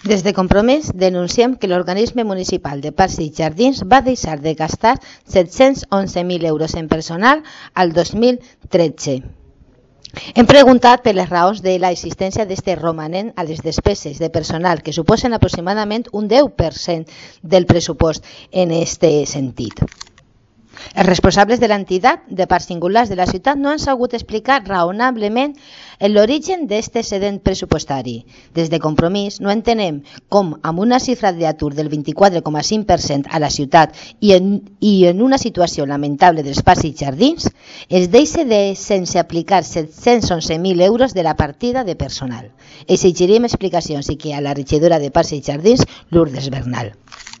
Des de Compromís denunciem que l'organisme municipal de Parcs i Jardins va deixar de gastar 711.000 euros en personal al 2013. Hem preguntat per les raons de l'existència d'aquest romanent a les despeses de personal, que suposen aproximadament un 10% del pressupost en aquest sentit. Els responsables de l'entitat de parcs singulars de la ciutat no han sabut explicar raonablement l'origen d'aquest excedent pressupostari. Des de Compromís no entenem com, amb una xifra d'atur del 24,5% a la ciutat i en una situació lamentable dels parcs i jardins, es deixa sense aplicar 711.000 euros de la partida de personal. Exigirem explicacions i que a la regidora de Parcs i Jardins, Lourdes Bernal.